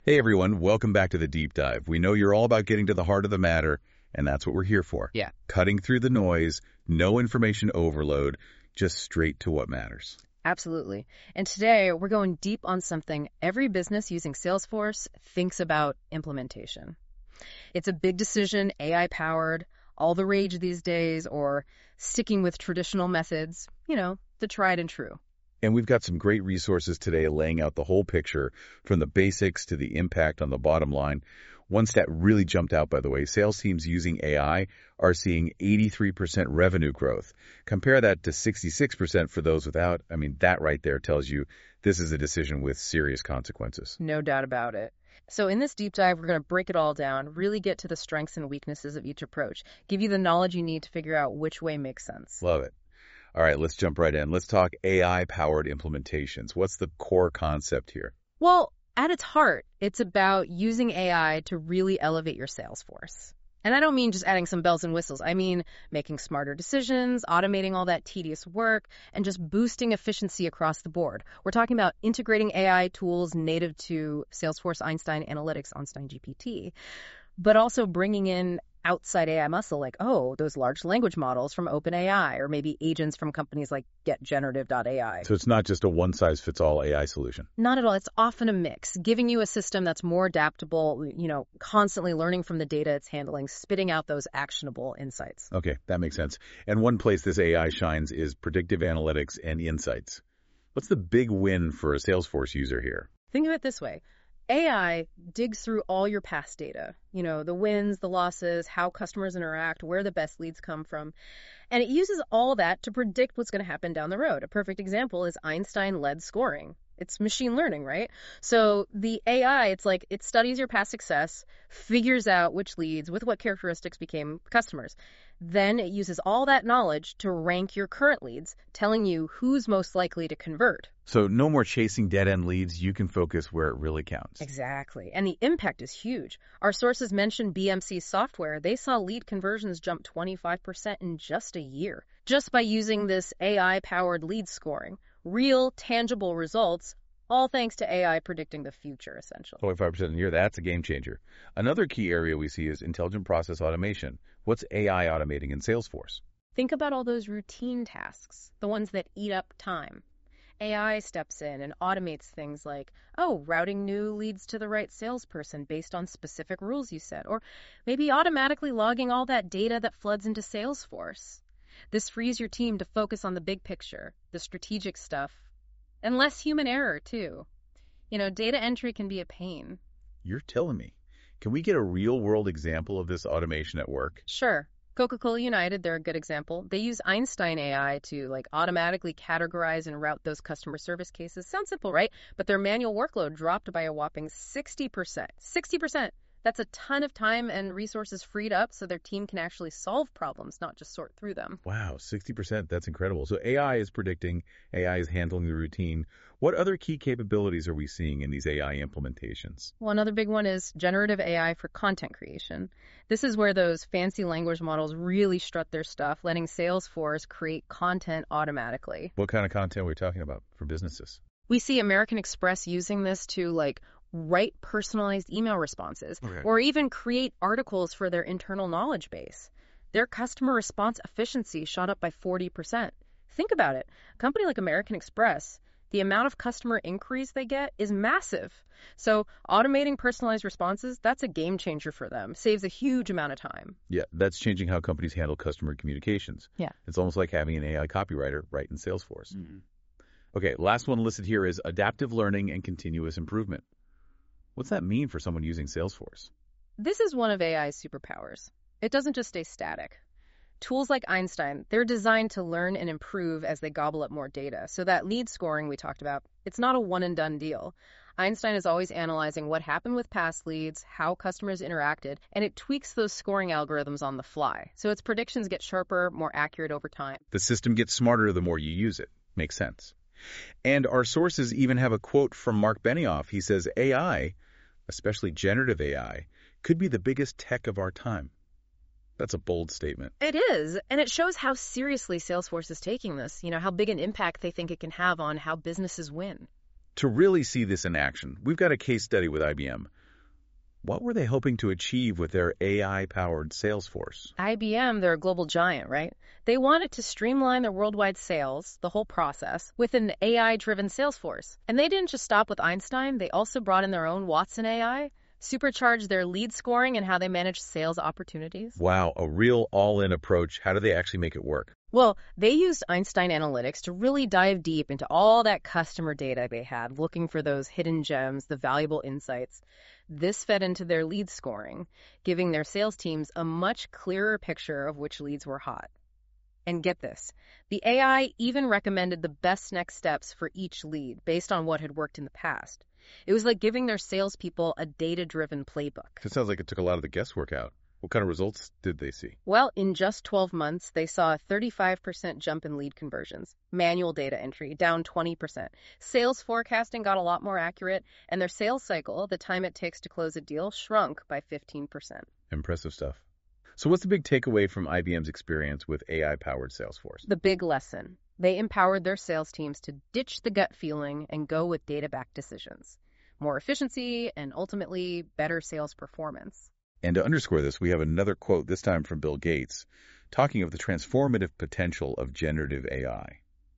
Hey everyone, welcome back to the Deep Dive. We know you're all about getting to the heart of the matter, and that's what we're here for. Yeah. Cutting through the noise, no information overload, just straight to what matters. Absolutely. And today we're going deep on something every business using Salesforce thinks about: implementation. It's a big decision, AI-powered, all the rage these days, or sticking with traditional methods, the tried and true. And we've got some great resources today laying out the whole picture, from the basics to the impact on the bottom line. One stat really jumped out, by the way. Sales teams using AI are seeing 83% revenue growth. Compare that to 66% for those without. That right there tells you this is a decision with serious consequences. No doubt about it. So in this deep dive, we're going to break it all down, really get to the strengths and weaknesses of each approach, give you the knowledge you need to figure out which way makes sense. Love it. All right, let's jump right in. Let's talk AI-powered implementations. What's the core concept here? Well, at its heart, it's about using AI to really elevate your sales force. And I don't mean just adding some bells and whistles. I mean making smarter decisions, automating all that tedious work, and just boosting efficiency across the board. We're talking about integrating AI tools native to Salesforce Einstein Analytics, Einstein GPT, but also bringing in outside AI muscle, like, those large language models from OpenAI, or maybe agents from companies like GetGenerative.ai. So it's not just a one-size-fits-all AI solution. Not at all. It's often a mix, giving you a system that's more adaptable, constantly learning from the data it's handling, spitting out those actionable insights. Okay, that makes sense. And one place this AI shines is predictive analytics and insights. What's the big win for a Salesforce user here? Think of it this way. AI digs through all your past data, the wins, the losses, how customers interact, where the best leads come from. And it uses all that to predict what's going to happen down the road. A perfect example is Einstein-led scoring. It's machine learning, right? So the AI, it's like it studies your past success, figures out which leads with what characteristics became customers. Then it uses all that knowledge to rank your current leads, telling you who's most likely to convert. So no more chasing dead-end leads. You can focus where it really counts. Exactly. And the impact is huge. Our sources mentioned BMC software. They saw lead conversions jump 25% in just a year, just by using this AI-powered lead scoring. Real, tangible results, all thanks to AI predicting the future, essentially. 25% a year, that's a game changer. Another key area we see is intelligent process automation. What's AI automating in Salesforce? Think about all those routine tasks, the ones that eat up time. AI steps in and automates things like, routing new leads to the right salesperson based on specific rules you set, or maybe automatically logging all that data that floods into Salesforce. This frees your team to focus on the big picture, the strategic stuff, and less human error, too. Data entry can be a pain. You're telling me. Can we get a real-world example of this automation at work? Sure. Coca-Cola United, they're a good example. They use Einstein AI to automatically categorize and route those customer service cases. Sounds simple, right? But their manual workload dropped by a whopping 60%. 60%! That's a ton of time and resources freed up so their team can actually solve problems, not just sort through them. Wow, 60%, that's incredible. So AI is predicting, AI is handling the routine. What other key capabilities are we seeing in these AI implementations? Well, another big one is generative AI for content creation. This is where those fancy language models really strut their stuff, letting Salesforce create content automatically. What kind of content are we talking about for businesses? We see American Express using this to write personalized email responses, or even create articles for their internal knowledge base. Their customer response efficiency shot up by 40%. Think about it. A company like American Express, the amount of customer inquiries they get is massive. So automating personalized responses, that's a game changer for them. Saves a huge amount of time. Yeah, that's changing how companies handle customer communications. Yeah. It's almost like having an AI copywriter right in Salesforce. Mm-hmm. Okay, last one listed here is adaptive learning and continuous improvement. What's that mean for someone using Salesforce? This is one of AI's superpowers. It doesn't just stay static. Tools like Einstein, they're designed to learn and improve as they gobble up more data. So that lead scoring we talked about, it's not a one-and-done deal. Einstein is always analyzing what happened with past leads, how customers interacted, and it tweaks those scoring algorithms on the fly. So its predictions get sharper, more accurate over time. The system gets smarter the more you use it. Makes sense. And our sources even have a quote from Mark Benioff. He says, AI, especially generative AI, could be the biggest tech of our time. That's a bold statement. It is, and it shows how seriously Salesforce is taking this, how big an impact they think it can have on how businesses win. To really see this in action, we've got a case study with IBM. What were they hoping to achieve with their AI-powered sales force? IBM, they're a global giant, right? They wanted to streamline their worldwide sales, the whole process, with an AI-driven sales force. And they didn't just stop with Einstein, they also brought in their own Watson AI, supercharged their lead scoring and how they manage sales opportunities. Wow, a real all-in approach. How do they actually make it work? Well, they used Einstein Analytics to really dive deep into all that customer data they had, looking for those hidden gems, the valuable insights. This fed into their lead scoring, giving their sales teams a much clearer picture of which leads were hot. And get this, the AI even recommended the best next steps for each lead based on what had worked in the past. It was like giving their salespeople a data-driven playbook. It sounds like it took a lot of the guesswork out. What kind of results did they see? Well, in just 12 months, they saw a 35% jump in lead conversions, manual data entry down 20%. Sales forecasting got a lot more accurate, and their sales cycle, the time it takes to close a deal, shrunk by 15%. Impressive stuff. So what's the big takeaway from IBM's experience with AI-powered Salesforce? The big lesson. They empowered their sales teams to ditch the gut feeling and go with data-backed decisions. More efficiency and ultimately better sales performance. And to underscore this, we have another quote, this time from Bill Gates, talking of the transformative potential of generative AI.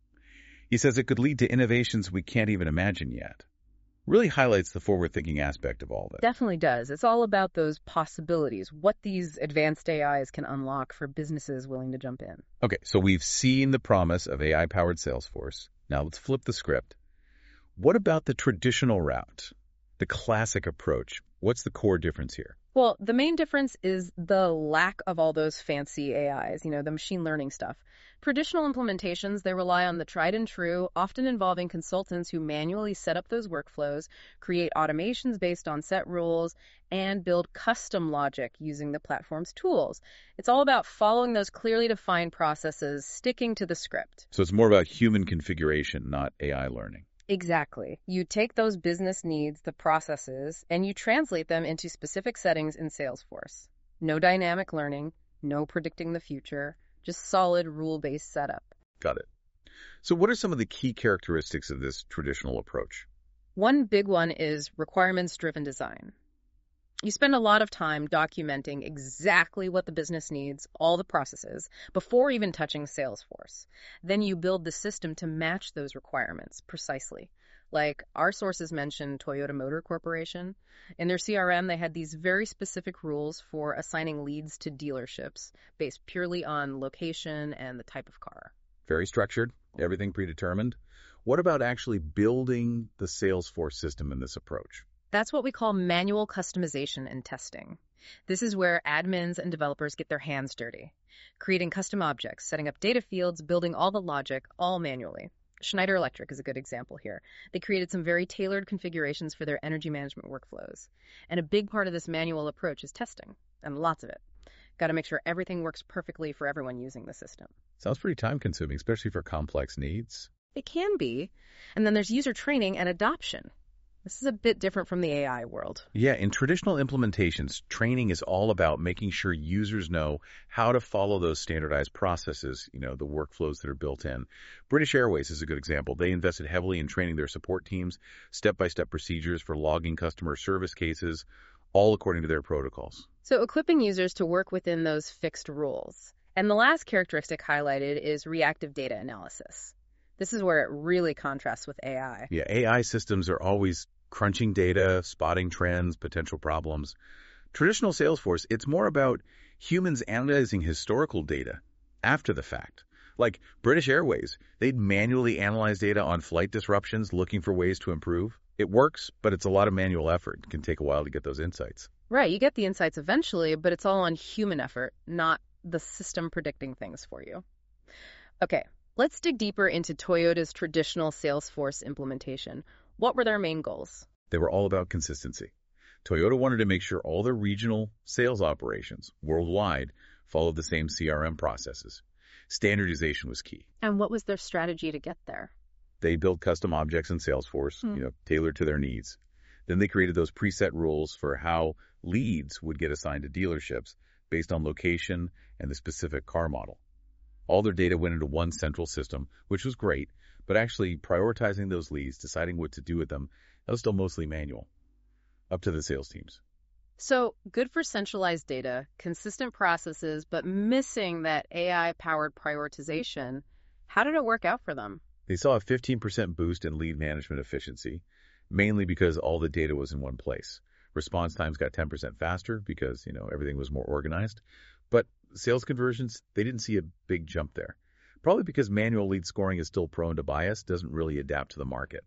He says it could lead to innovations we can't even imagine yet. Really highlights the forward-thinking aspect of all this. Definitely does. It's all about those possibilities, what these advanced AIs can unlock for businesses willing to jump in. Okay, so we've seen the promise of AI-powered Salesforce. Now let's flip the script. What about the traditional route, the classic approach? What's the core difference here? Well, the main difference is the lack of all those fancy AIs, the machine learning stuff. Traditional implementations, they rely on the tried and true, often involving consultants who manually set up those workflows, create automations based on set rules, and build custom logic using the platform's tools. It's all about following those clearly defined processes, sticking to the script. So it's more about human configuration, not AI learning. Exactly. You take those business needs, the processes, and you translate them into specific settings in Salesforce. No dynamic learning, no predicting the future, just solid rule-based setup. Got it. So what are some of the key characteristics of this traditional approach? One big one is requirements-driven design. You spend a lot of time documenting exactly what the business needs, all the processes, before even touching Salesforce. Then you build the system to match those requirements precisely. Like our sources mentioned Toyota Motor Corporation. In their CRM, they had these very specific rules for assigning leads to dealerships based purely on location and the type of car. Very structured, everything predetermined. What about actually building the Salesforce system in this approach? That's what we call manual customization and testing. This is where admins and developers get their hands dirty, creating custom objects, setting up data fields, building all the logic, all manually. Schneider Electric is a good example here. They created some very tailored configurations for their energy management workflows. And a big part of this manual approach is testing, and lots of it. Got to make sure everything works perfectly for everyone using the system. Sounds pretty time-consuming, especially for complex needs. It can be. And then there's user training and adoption. This is a bit different from the AI world. Yeah, in traditional implementations, training is all about making sure users know how to follow those standardized processes, the workflows that are built in. British Airways is a good example. They invested heavily in training their support teams, step-by-step procedures for logging customer service cases, all according to their protocols. So equipping users to work within those fixed rules. And the last characteristic highlighted is reactive data analysis. This is where it really contrasts with AI. Yeah, AI systems are always crunching data, spotting trends, potential problems. Traditional Salesforce, it's more about humans analyzing historical data after the fact. Like British Airways, they'd manually analyze data on flight disruptions, looking for ways to improve. It works, but it's a lot of manual effort. It can take a while to get those insights. Right, you get the insights eventually, but it's all on human effort, not the system predicting things for you. Okay. Let's dig deeper into Toyota's traditional Salesforce implementation. What were their main goals? They were all about consistency. Toyota wanted to make sure all their regional sales operations worldwide followed the same CRM processes. Standardization was key. And what was their strategy to get there? They built custom objects in Salesforce, tailored to their needs. Then they created those preset rules for how leads would get assigned to dealerships based on location and the specific car model. All their data went into one central system, which was great, But actually prioritizing those leads, deciding what to do with them, that was still mostly manual, up to the sales teams. So good for centralized data, consistent processes, but missing that AI-powered prioritization. How did it work out for them? They saw a 15% boost in lead management efficiency, mainly because all the data was in one place. Response times got 10% faster because, everything was more organized. But sales conversions, they didn't see a big jump there. Probably because manual lead scoring is still prone to bias, doesn't really adapt to the market.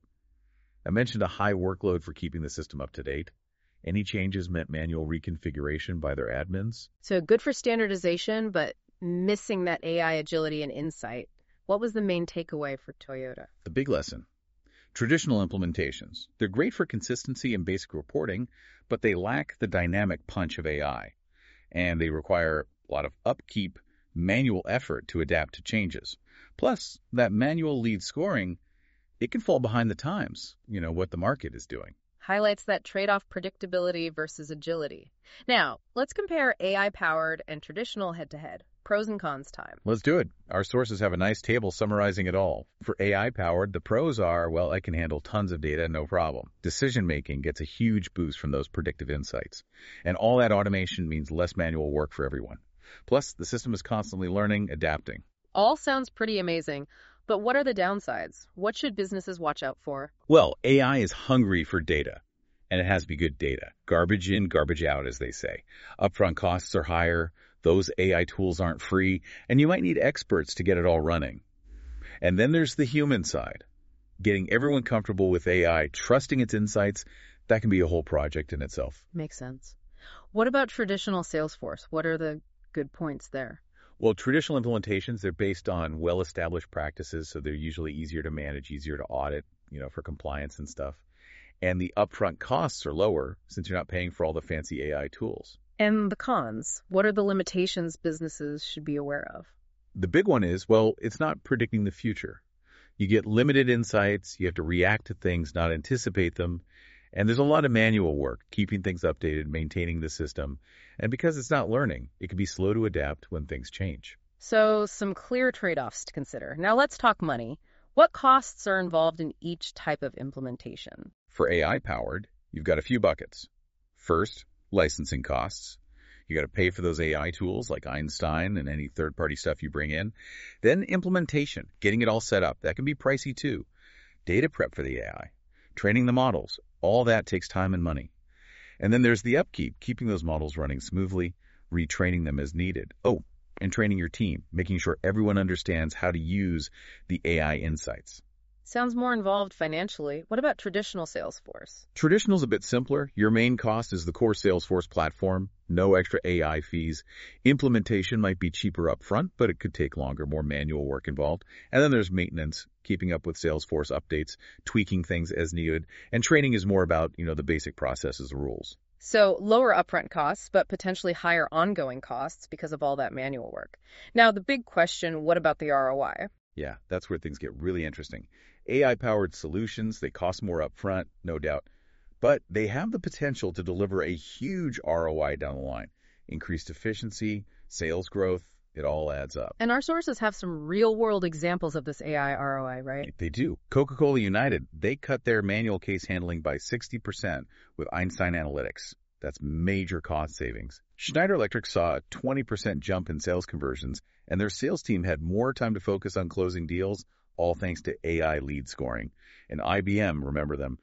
I mentioned a high workload for keeping the system up to date. Any changes meant manual reconfiguration by their admins. So good for standardization, but missing that AI agility and insight. What was the main takeaway for Toyota? The big lesson. Traditional implementations. They're great for consistency and basic reporting, but they lack the dynamic punch of AI. And they require a lot of upkeep, manual effort to adapt to changes. Plus, that manual lead scoring, it can fall behind the times, what the market is doing. Highlights that trade-off predictability versus agility. Now, let's compare AI-powered and traditional head-to-head. Pros and cons time. Let's do it. Our sources have a nice table summarizing it all. For AI-powered, the pros are, well, I can handle tons of data, no problem. Decision-making gets a huge boost from those predictive insights. And all that automation means less manual work for everyone. Plus, the system is constantly learning, adapting. All sounds pretty amazing. But what are the downsides? What should businesses watch out for? Well, AI is hungry for data, and it has to be good data. Garbage in, garbage out, as they say. Upfront costs are higher, those AI tools aren't free, and you might need experts to get it all running. And then there's the human side. Getting everyone comfortable with AI, trusting its insights, that can be a whole project in itself. Makes sense. What about traditional Salesforce? What are the good points there? Well, traditional implementations, they're based on well-established practices, so they're usually easier to manage, easier to audit, for compliance and stuff. And the upfront costs are lower since you're not paying for all the fancy AI tools. And the cons? What are the limitations businesses should be aware of? The big one is, well, it's not predicting the future. You get limited insights, you have to react to things, not anticipate them, and there's a lot of manual work, keeping things updated, maintaining the system. And because it's not learning, it can be slow to adapt when things change. So some clear trade-offs to consider. Now let's talk money. What costs are involved in each type of implementation? For AI-powered, you've got a few buckets. First, licensing costs. You got to pay for those AI tools like Einstein and any third-party stuff you bring in. Then implementation, getting it all set up. That can be pricey too. Data prep for the AI, training the models. All that takes time and money. And then there's the upkeep, keeping those models running smoothly, retraining them as needed. Oh, and training your team, making sure everyone understands how to use the AI insights. Sounds more involved financially. What about traditional Salesforce? Traditional's a bit simpler. Your main cost is the core Salesforce platform, no extra AI fees. Implementation might be cheaper up front, but it could take longer, more manual work involved. And then there's maintenance, keeping up with Salesforce updates, tweaking things as needed. And training is more about, the basic processes, rules. So lower upfront costs, but potentially higher ongoing costs because of all that manual work. Now, the big question, what about the ROI? Yeah, that's where things get really interesting. AI-powered solutions, they cost more upfront, no doubt, but they have the potential to deliver a huge ROI down the line. Increased efficiency, sales growth, it all adds up. And our sources have some real-world examples of this AI ROI, right? They do. Coca-Cola United, they cut their manual case handling by 60% with Einstein Analytics. That's major cost savings. Schneider Electric saw a 20% jump in sales conversions, and their sales team had more time to focus on closing deals, all thanks to AI lead scoring. And IBM, remember them,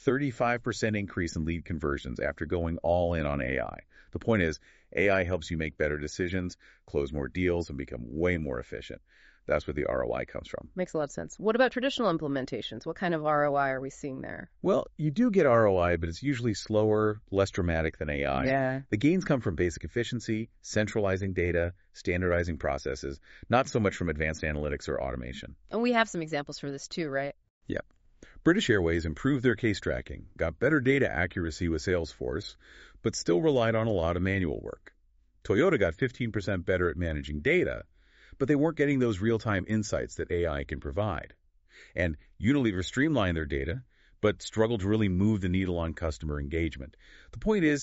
35% increase in lead conversions after going all in on AI. The point is, AI helps you make better decisions, close more deals, and become way more efficient. That's where the ROI comes from. Makes a lot of sense. What about traditional implementations? What kind of ROI are we seeing there? Well, you do get ROI, but it's usually slower, less dramatic than AI. Yeah. The gains come from basic efficiency, centralizing data, standardizing processes, not so much from advanced analytics or automation. And we have some examples for this too, right? Yep. British Airways improved their case tracking, got better data accuracy with Salesforce, but still relied on a lot of manual work. Toyota got 15% better at managing data, but they weren't getting those real-time insights that AI can provide. And Unilever streamlined their data, but struggled to really move the needle on customer engagement. The point is,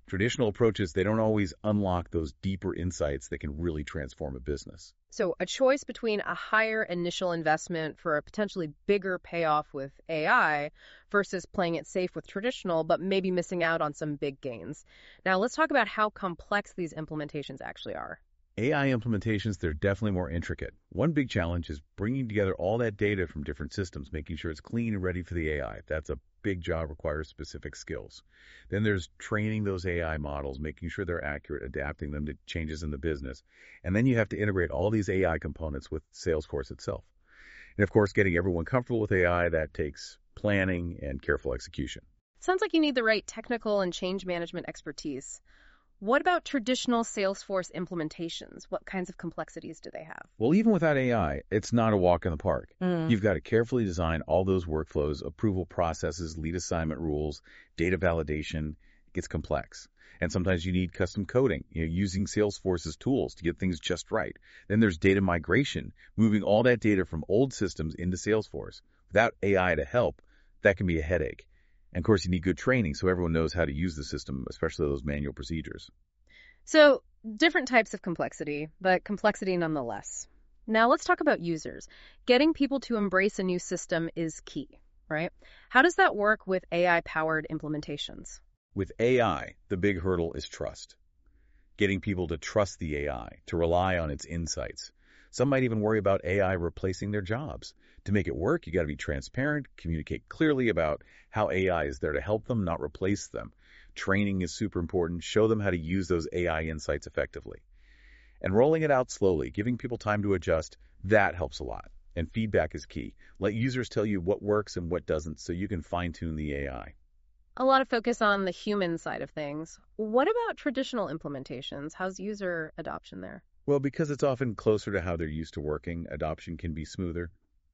Traditional approaches, they don't always unlock those deeper insights that can really transform a business. So a choice between a higher initial investment for a potentially bigger payoff with AI versus playing it safe with traditional, but maybe missing out on some big gains. Now let's talk about how complex these implementations actually are. AI implementations, they're definitely more intricate. One big challenge is bringing together all that data from different systems, making sure it's clean and ready for the AI. That's a big job, requires specific skills. Then there's training those AI models, making sure they're accurate, adapting them to changes in the business. And then you have to integrate all these AI components with Salesforce itself. And of course, getting everyone comfortable with AI, that takes planning and careful execution. Sounds like you need the right technical and change management expertise. What about traditional Salesforce implementations? What kinds of complexities do they have? Well, even without AI, it's not a walk in the park. Mm. You've got to carefully design all those workflows, approval processes, lead assignment rules, data validation. It gets complex. And sometimes you need custom coding, using Salesforce's tools to get things just right. Then there's data migration, moving all that data from old systems into Salesforce. Without AI to help, that can be a headache. And of course, you need good training so everyone knows how to use the system, especially those manual procedures. So, different types of complexity, but complexity nonetheless. Now, let's talk about users. Getting people to embrace a new system is key, right? How does that work with AI-powered implementations? With AI, the big hurdle is trust. Getting people to trust the AI, to rely on its insights. Some might even worry about AI replacing their jobs. To make it work, you got to be transparent, communicate clearly about how AI is there to help them, not replace them. Training is super important. Show them how to use those AI insights effectively. And rolling it out slowly, giving people time to adjust, that helps a lot. And feedback is key. Let users tell you what works and what doesn't so you can fine-tune the AI. A lot of focus on the human side of things. What about traditional implementations? How's user adoption there? Well, because it's often closer to how they're used to working, adoption can be smoother.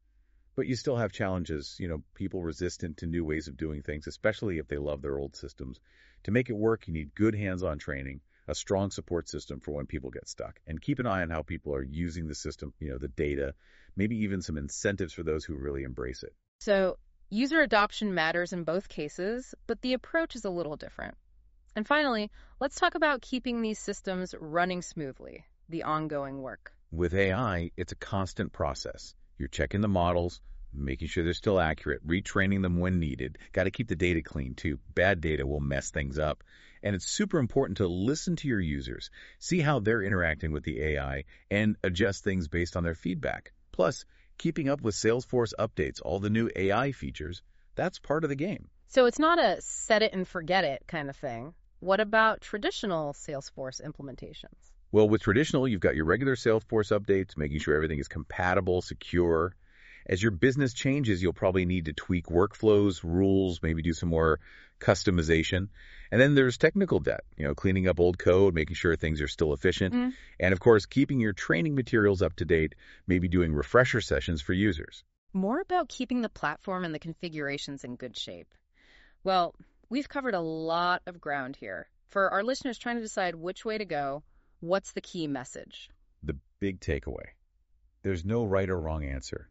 But you still have challenges, people resistant to new ways of doing things, especially if they love their old systems. To make it work, you need good hands-on training, a strong support system for when people get stuck, and keep an eye on how people are using the system, the data, maybe even some incentives for those who really embrace it. So, user adoption matters in both cases, but the approach is a little different. And finally, let's talk about keeping these systems running smoothly, the ongoing work. With AI, it's a constant process. You're checking the models, making sure they're still accurate, retraining them when needed. Got to keep the data clean, too. Bad data will mess things up. And it's super important to listen to your users, see how they're interacting with the AI, and adjust things based on their feedback. Plus, keeping up with Salesforce updates, all the new AI features, that's part of the game. So it's not a set it and forget it kind of thing. What about traditional Salesforce implementations? Well, with traditional, you've got your regular Salesforce updates, making sure everything is compatible, secure. As your business changes, you'll probably need to tweak workflows, rules, maybe do some more customization. And then there's technical debt, cleaning up old code, making sure things are still efficient. And of course, keeping your training materials up to date, maybe doing refresher sessions for users. More about keeping the platform and the configurations in good shape. Well, we've covered a lot of ground here. For our listeners trying to decide which way to go, what's the key message? The big takeaway. There's no right or wrong answer.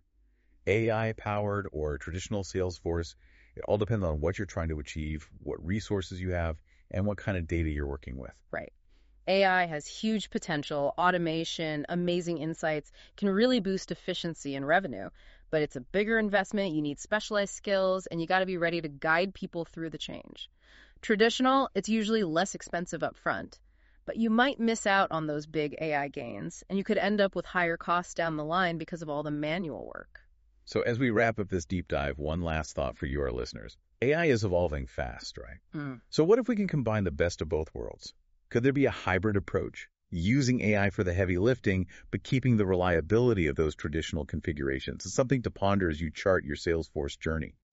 AI-powered or traditional Salesforce, it all depends on what you're trying to achieve, what resources you have, and what kind of data you're working with. Right. AI has huge potential, automation, amazing insights, can really boost efficiency and revenue. But it's a bigger investment, you need specialized skills, and you got to be ready to guide people through the change. Traditional, it's usually less expensive up front, but you might miss out on those big AI gains, and you could end up with higher costs down the line because of all the manual work. So as we wrap up this deep dive, one last thought for you, our listeners. AI is evolving fast, right? So what if we can combine the best of both worlds? Could there be a hybrid approach, using AI for the heavy lifting, but keeping the reliability of those traditional configurations? It's something to ponder as you chart your Salesforce journey.